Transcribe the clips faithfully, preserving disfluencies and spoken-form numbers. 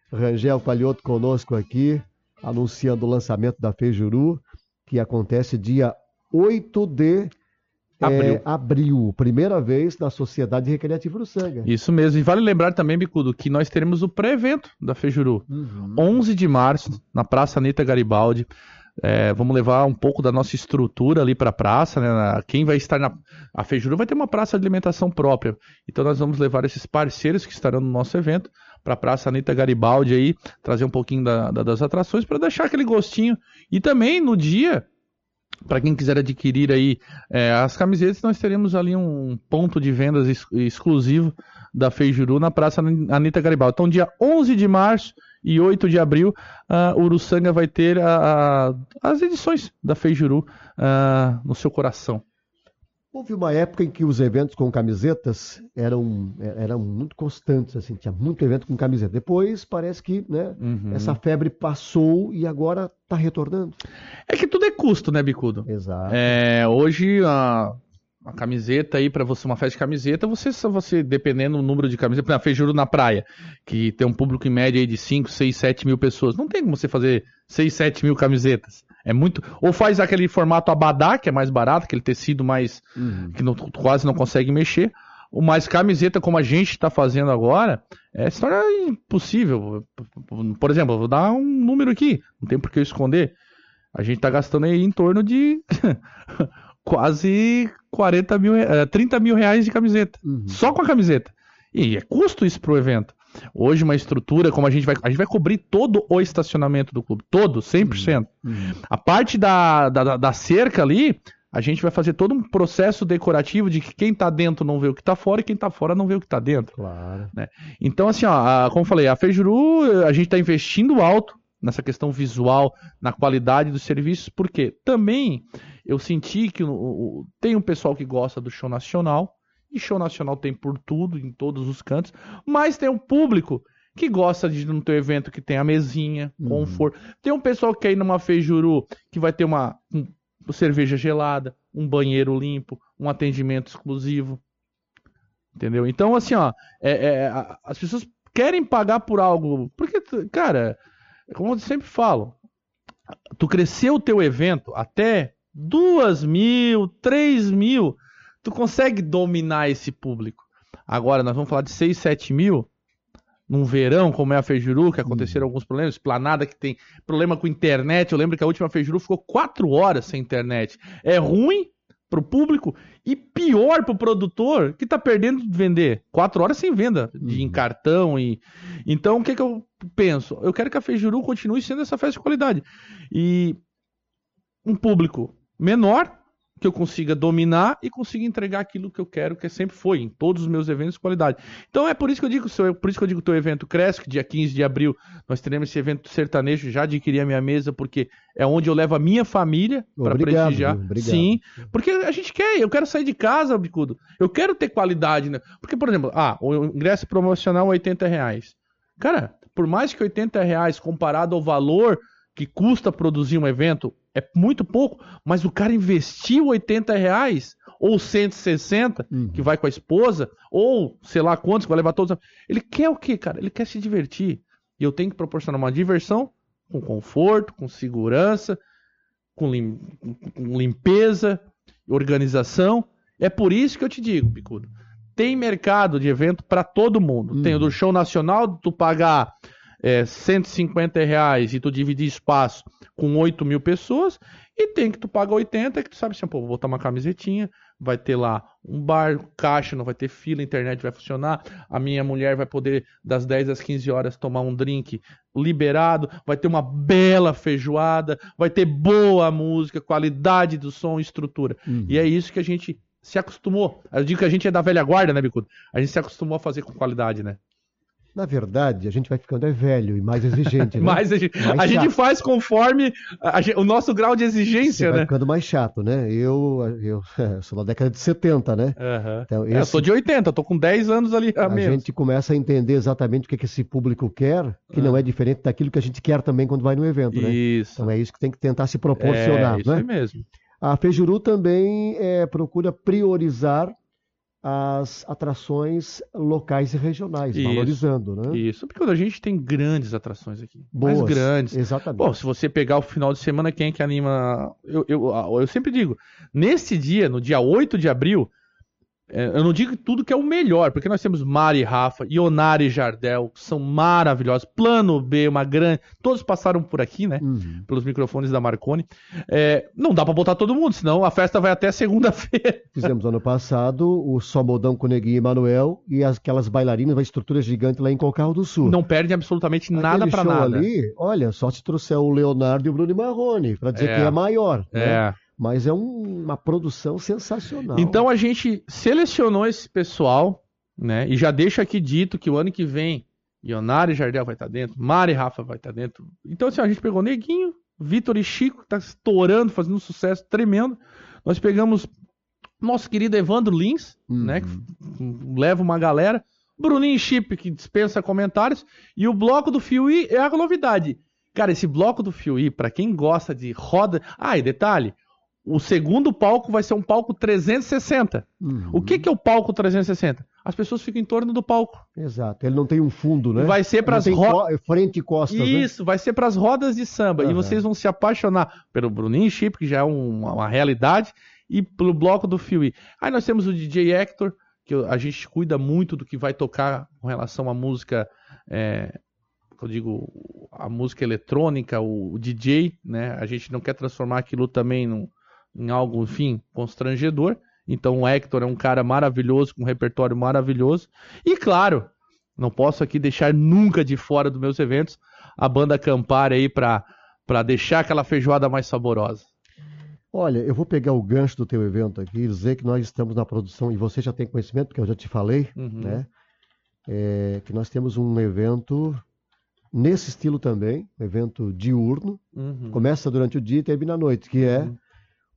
Rangel Palhoto conosco aqui, anunciando o lançamento da Fejuru, que acontece dia oito de abril. É, abril, primeira vez na Sociedade Recreativa Uruçanga. Isso mesmo, e vale lembrar também, Bicudo, que nós teremos o pré-evento da Fejuru, uhum. onze de março, na Praça Anita Garibaldi. É, vamos levar um pouco da nossa estrutura ali para a praça, né? Quem vai estar na... A Fejuru vai ter uma praça de alimentação própria, então nós vamos levar esses parceiros que estarão no nosso evento para a Praça Anita Garibaldi aí, trazer um pouquinho da, da, das atrações para deixar aquele gostinho. E também no dia, para quem quiser adquirir aí é, as camisetas, nós teremos ali um ponto de vendas ex- exclusivo da Fejuru na Praça Anita Garibaldi. Então dia onze de março e oito de abril, uh, Uruçanga vai ter a, a, as edições da Fejuru uh, no seu coração. Houve uma época em que os eventos com camisetas eram, eram muito constantes, assim, tinha muito evento com camiseta. Depois parece que, né, uhum. essa febre passou e agora está retornando. É que tudo é custo, né, Bicudo? Exato. É, hoje a, a camiseta aí, para você, uma festa de camiseta, você, você dependendo do número de camisetas, por exemplo, a Fejuru na praia, que tem um público em média aí de cinco, seis, sete mil pessoas, não tem como você fazer seis, sete mil camisetas. É muito. Ou faz aquele formato abadá, que é mais barato, aquele tecido mais. Uhum. que não, quase não consegue mexer. O mais camiseta, como a gente está fazendo agora, é se torna impossível. Por exemplo, eu vou dar um número aqui, não tem por que eu esconder. A gente está gastando aí em torno de quase quarenta mil, trinta mil reais de camiseta. Uhum. Só com a camiseta. E é custo isso para o evento. Hoje uma estrutura, como a gente vai, a gente vai cobrir todo o estacionamento do clube, todo, cem por cento. Uhum. A parte da, da, da cerca ali, a gente vai fazer todo um processo decorativo de que quem tá dentro não vê o que tá fora e quem tá fora não vê o que tá dentro. Claro. Né? Então assim, ó, a, como eu falei, a Fejuru, a gente tá investindo alto nessa questão visual, na qualidade dos serviços, porque também eu senti que o, o, tem um pessoal que gosta do show nacional, e show nacional tem por tudo, em todos os cantos, mas tem um público que gosta de não ter um evento que tem a mesinha, uhum. conforto. Tem um pessoal que quer ir numa Fejuru que vai ter uma, uma cerveja gelada, um banheiro limpo, um atendimento exclusivo. Entendeu? Então, assim, ó, é, é, as pessoas querem pagar por algo, porque, cara, como eu sempre falo, tu cresceu o teu evento até duas mil, três mil, tu consegue dominar esse público. Agora, nós vamos falar de seis, sete mil, num verão, como é a Fejuru, que aconteceram hum. alguns problemas, Esplanada que tem problema com internet, eu lembro que a última Fejuru ficou quatro horas sem internet. É ruim pro público e pior pro produtor, que tá perdendo de vender. Quatro horas sem venda, de hum. em cartão. E... Então, o que que eu penso? Eu quero que a Fejuru continue sendo essa festa de qualidade. E um público menor, que eu consiga dominar e consiga entregar aquilo que eu quero, que sempre foi, em todos os meus eventos de qualidade. Então é por isso que eu digo, por isso que eu digo que o teu evento cresce, que dia quinze de abril nós teremos esse evento sertanejo, já adquiri a minha mesa, porque é onde eu levo a minha família para prestigiar. Obrigado. Sim, porque a gente quer, eu quero sair de casa, Bicudo, eu quero ter qualidade, né? Porque, por exemplo, ah, o ingresso promocional é oitenta reais. Cara, por mais que oitenta reais comparado ao valor que custa produzir um evento, é muito pouco, mas o cara investiu oitenta reais, ou cento e sessenta, uhum. que vai com a esposa, ou sei lá quantos, que vai levar todos. Ele quer o quê, cara? Ele quer se divertir. E eu tenho que proporcionar uma diversão com conforto, com segurança, com, lim... com limpeza, organização. É por isso que eu te digo, Bicudo, tem mercado de evento para todo mundo. Uhum. Tem o do show nacional, tu pagar é, cento e cinquenta reais e tu dividir espaço com oito mil pessoas, e tem que tu paga oitenta, que tu sabe assim, pô, vou botar uma camisetinha, vai ter lá um bar, caixa, não vai ter fila, a internet vai funcionar, a minha mulher vai poder das dez às quinze horas tomar um drink liberado, vai ter uma bela feijoada, vai ter boa música, qualidade do som, estrutura. Uhum. E é isso que a gente se acostumou. Eu digo que a gente é da velha guarda, né, Bicudo? A gente se acostumou a fazer com qualidade, né? Na verdade, a gente vai ficando é velho e mais exigente, né? mais, a gente, mais a gente faz conforme a, a, o nosso grau de exigência, Você né? vai ficando mais chato, né? Eu, eu, eu sou da década de setenta, né? Uhum. Então, esse, é, eu sou de oitenta, tô com dez anos ali a, a menos. gente começa a entender exatamente o que, que esse público quer, que uhum. não é diferente daquilo que a gente quer também quando vai no evento, né? Isso. Então é isso que tem que tentar se proporcionar, é, isso né? mesmo. A Fejuru também é, procura priorizar as atrações locais e regionais, Isso, valorizando, né? Isso, porque a gente tem grandes atrações aqui. Boas, mais grandes. Exatamente. Bom, se você pegar o final de semana, quem é que anima... Eu, eu, eu sempre digo, nesse dia, no dia oito de abril, eu não digo tudo que é o melhor, porque nós temos Mari e Rafa, Ionara e Jardel, que são maravilhosos. Plano B, uma grande... Todos passaram por aqui, né? Uhum. Pelos microfones da Marconi. É, não dá pra botar todo mundo, senão a festa vai até segunda-feira. Fizemos ano passado o Só Modão com Neguinho e Manuel e aquelas bailarinas, uma estrutura gigante lá em Cocal do Sul. Não perde absolutamente Aquele nada pra show nada. ali, olha, só se trouxer o Leonardo e o Bruno Marrone, pra dizer é. que é maior. É. Né? Mas é um, uma produção sensacional. Então a gente selecionou esse pessoal, né? E já deixo aqui dito que o ano que vem, Ionara e Jardel vai estar dentro, Mari e Rafa vai estar dentro. Então assim, a gente pegou Neguinho, Vitor e Chico, que tá estourando, fazendo um sucesso tremendo. Nós pegamos nosso querido Evandro Lins, uhum. né? Que leva uma galera. Bruninho e Chip, que dispensa comentários. E o bloco do Fiuí é a novidade. Cara, esse bloco do Fiuí, pra quem gosta de roda... Ah, e detalhe... O segundo palco vai ser um palco trezentos e sessenta. Uhum. O que, que é o palco trezentos e sessenta? As pessoas ficam em torno do palco. Exato. Ele não tem um fundo, né? Vai ser para as rodas. Frente e costas. Isso, né? Vai ser para as rodas de samba. Uhum. E vocês vão se apaixonar pelo Bruninho Chip, que já é um, uma realidade, e pelo bloco do Fiuí. Aí nós temos o D J Hector, que a gente cuida muito do que vai tocar com relação à música. É, eu digo, a música eletrônica, o, o D J, né? A gente não quer transformar aquilo também num. em algo, enfim, constrangedor. Então o Hector é um cara maravilhoso, com um repertório maravilhoso. E claro, não posso aqui deixar nunca de fora dos meus eventos a banda Campari aí para para deixar aquela feijoada mais saborosa. Olha, eu vou pegar o gancho do teu evento aqui e dizer que nós estamos na produção, e você já tem conhecimento, porque eu já te falei, uhum. né? É, que nós temos um evento nesse estilo também, um evento diurno, uhum. começa durante o dia e termina à noite, que é uhum.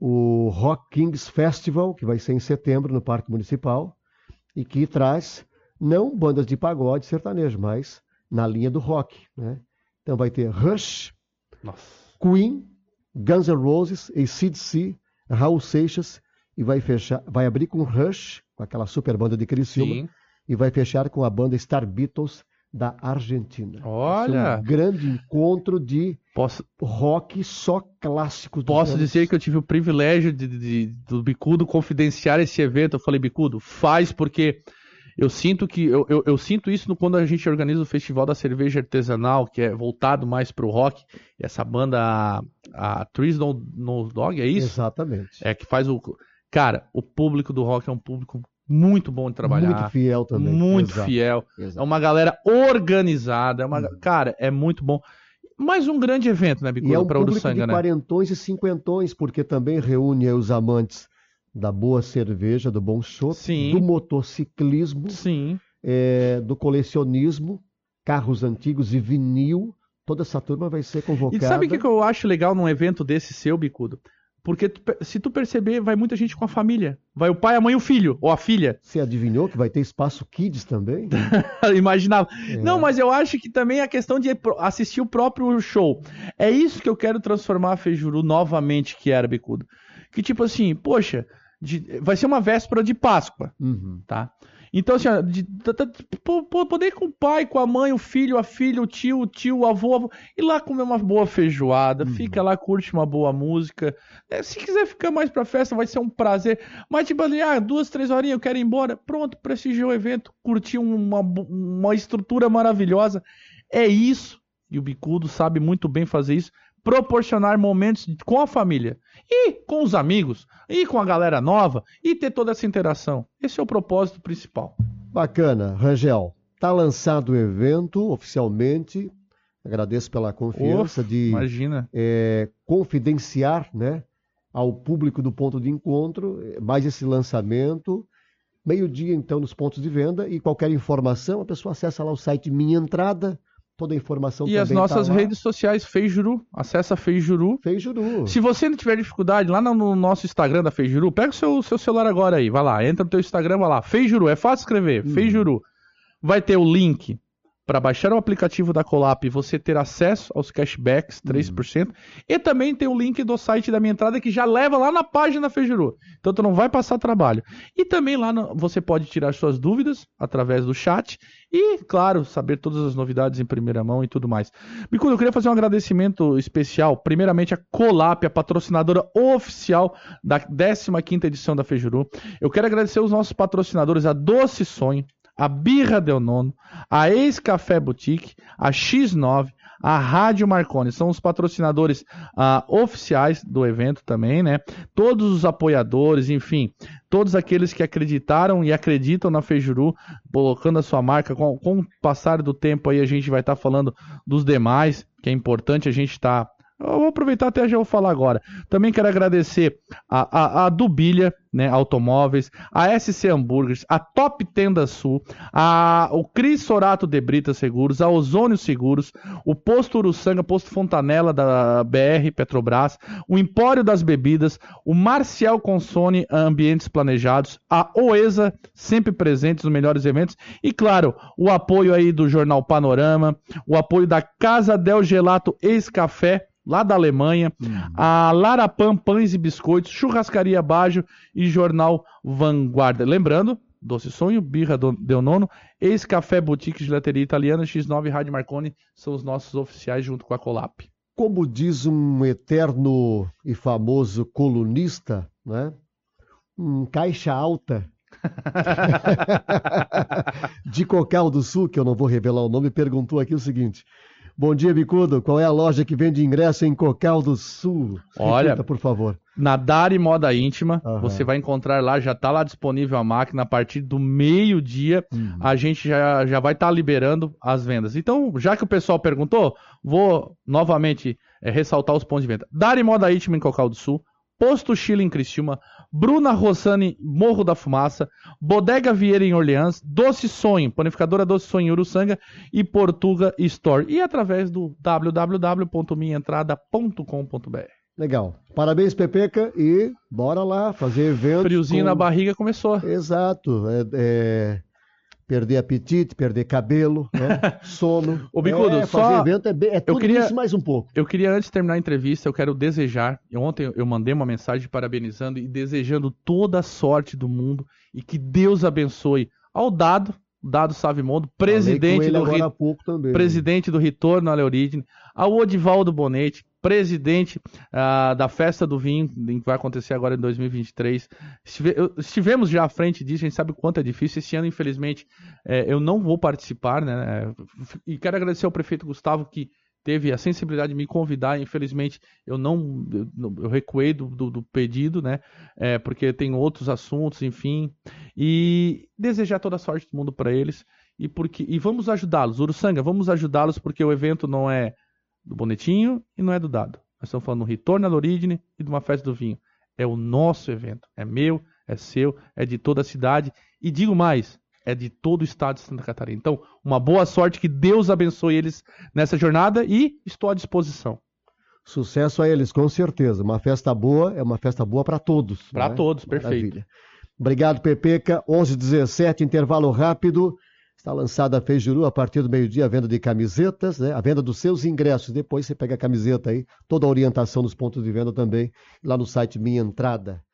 o Rock Kings Festival, que vai ser em setembro no Parque Municipal, e que traz não bandas de pagode sertanejo, mas na linha do rock, né? Então vai ter Rush, Nossa. Queen, Guns N' Roses, A C D C, Raul Seixas, e vai fechar, vai abrir com Rush, com aquela super banda de Criciúma, Sim. e vai fechar com a banda Star Beatles da Argentina. Olha! Um grande encontro de Posso... rock só clássicos. Posso anos. dizer que eu tive o privilégio de, de, de, do Bicudo confidenciar esse evento. Eu falei, Bicudo, faz, porque eu sinto que eu, eu, eu sinto isso no, quando a gente organiza o Festival da Cerveja Artesanal, que é voltado mais pro rock. Essa banda, a, a Trees No, No Dog, é isso? Exatamente. É que faz o... Cara, o público do rock é um público muito bom de trabalhar. Muito fiel também. Muito Exato. fiel. Exato. É uma galera organizada. É uma... uhum. Cara, é muito bom. Mais um grande evento, né, Bicudo? E é um pra público Uruçanga, de né? quarentões e cinquentões, porque também reúne os amantes da boa cerveja, do bom chopp, do motociclismo, Sim. É, do colecionismo, carros antigos e vinil. Toda essa turma vai ser convocada. E sabe o que eu acho legal num evento desse seu, Bicudo? Porque tu, se tu perceber, vai muita gente com a família. Vai o pai, a mãe e o filho, ou a filha. Você adivinhou que vai ter espaço kids também? Imaginava. É. Não, mas eu acho que também a questão de assistir o próprio show. É isso que eu quero transformar a Feijuru novamente, que era, Bicudo. Que tipo assim, poxa, de, vai ser uma véspera de Páscoa, uhum. tá? Então, assim, ó, de, de, de, poder ir com o pai, com a mãe, o filho, a filha, o tio, o tio, o avô, avô ir lá comer uma boa feijoada, uhum. fica lá, curte uma boa música. Se quiser ficar mais pra festa, vai ser um prazer. Mas, tipo ali, ah, duas, três horinhas, eu quero ir embora. Pronto, prestigiou o evento, curtiu uma, uma estrutura maravilhosa. É isso, e o Bicudo sabe muito bem fazer isso, proporcionar momentos com a família e com os amigos e com a galera nova e ter toda essa interação. Esse é o propósito principal. Bacana, Rangel. Tá lançado o evento oficialmente. Agradeço pela confiança Uf, de imagina. É, confidenciar, né, ao público do ponto de encontro mais esse lançamento. Meio-dia, então, nos pontos de venda, e qualquer informação, a pessoa acessa lá o site Minha Entrada. Toda a informação e também as nossas tá lá. redes sociais, Feijuru, acessa Feijuru. Feijuru. Se você não tiver dificuldade, lá no nosso Instagram da Feijuru, pega o seu, seu celular agora aí, vai lá, entra no teu Instagram, vai lá, Feijuru, é fácil escrever, hum. Feijuru. Vai ter o link para baixar o aplicativo da Colap e você ter acesso aos cashbacks, três por cento. Uhum. E também tem o link do site da Minha Entrada que já leva lá na página Fejuru. Então tu não vai passar trabalho. E também lá no, você pode tirar suas dúvidas através do chat e, claro, saber todas as novidades em primeira mão e tudo mais. Bicudo, eu queria fazer um agradecimento especial, primeiramente a Colap, a patrocinadora oficial da décima quinta edição da Fejuru. Eu quero agradecer os nossos patrocinadores, a Doce Sonho, a Birra Del Nono, a Ex-Café Boutique, a X nove, a Rádio Marconi. São os patrocinadores uh, oficiais do evento também, né? Todos os apoiadores, enfim, todos aqueles que acreditaram e acreditam na Fejuru, colocando a sua marca. Com, com o passar do tempo aí a gente vai estar tá falando dos demais, que é importante a gente estar... Tá... Eu vou aproveitar até já vou falar agora. Também quero agradecer a, a, a Dubilha, né, Automóveis, a S C Hambúrgueres, a Top Tenda Sul, a, o Cris Sorato de Brita Seguros, a Ozônio Seguros, o Posto Uruçanga, Posto Fontanella da B R Petrobras, o Empório das Bebidas, o Marcial Consone Ambientes Planejados, a Oesa, sempre presentes nos melhores eventos, e claro, o apoio aí do Jornal Panorama, o apoio da Casa Del Gelato Ex-Café, lá da Alemanha, hum. a Larapan Pães e Biscoitos, Churrascaria Bajo e Jornal Vanguarda. Lembrando, Doce Sonho, Birra Del Nono, Ex-Café Boutique, Gelateria Italiana, X nove e Rádio Marconi são os nossos oficiais junto com a Colap. Como diz um eterno e famoso colunista, né? Um caixa alta de Cocal do Sul, que eu não vou revelar o nome, perguntou aqui o seguinte: bom dia, Bicudo. Qual é a loja que vende ingresso em Cocal do Sul? Olha, repita, por favor. Na Dari Moda Íntima, uhum. você vai encontrar lá, já está lá disponível a máquina. A partir do meio-dia, uhum. a gente já, já vai estar tá liberando as vendas. Então, já que o pessoal perguntou, vou novamente é, ressaltar os pontos de venda. Dari Moda Íntima em Cocal do Sul, Posto Chile em Criciúma, Bruna Rossani, Morro da Fumaça, Bodega Vieira em Orleans, Doce Sonho, Panificadora Doce Sonho em Uruçanga e Portuga Store. E através do w w w ponto minha entrada ponto com ponto b r. Legal. Parabéns, Pepeca, e bora lá fazer evento. Friozinho com... na barriga começou. Exato. É, é... Perder apetite, perder cabelo, né? Sono. Ô, Bicudo, é, só... fazer evento é, bem, é tudo eu queria... isso mais um pouco. Eu queria, antes de terminar a entrevista, eu quero desejar, ontem eu mandei uma mensagem parabenizando e desejando toda a sorte do mundo e que Deus abençoe ao Dado, Dado Savimondo, presidente do, Ri... também, presidente do Retorno à Leorigine, ao Odivaldo Bonetti, presidente uh, da Festa do Vinho, que vai acontecer agora em dois mil e vinte e três. Estive, eu, estivemos já à frente disso, a gente sabe o quanto é difícil. Esse ano, infelizmente, é, eu não vou participar, né? E quero agradecer ao prefeito Gustavo, que teve a sensibilidade de me convidar. Infelizmente, eu não eu, eu recuei do, do, do pedido, né? É, porque tem outros assuntos, enfim. E desejar toda a sorte do mundo para eles. E, porque, e vamos ajudá-los. Uruçanga, vamos ajudá-los, porque o evento não é do Bonetinho e não é do Dado. Nós estamos falando do Retorno à Leorigine e de uma Festa do Vinho. É o nosso evento. É meu, é seu, é de toda a cidade. E digo mais, é de todo o estado de Santa Catarina. Então, uma boa sorte, que Deus abençoe eles nessa jornada e estou à disposição. Sucesso a eles, com certeza. Uma festa boa é uma festa boa para todos. Para né? todos, perfeito. Maravilha. Obrigado, Pepeca. onze e dezessete, intervalo rápido. Está lançada a Fejuru a partir do meio-dia, a venda de camisetas, né? A venda dos seus ingressos. Depois você pega a camiseta aí, toda a orientação dos pontos de venda também, lá no site Minha Entrada.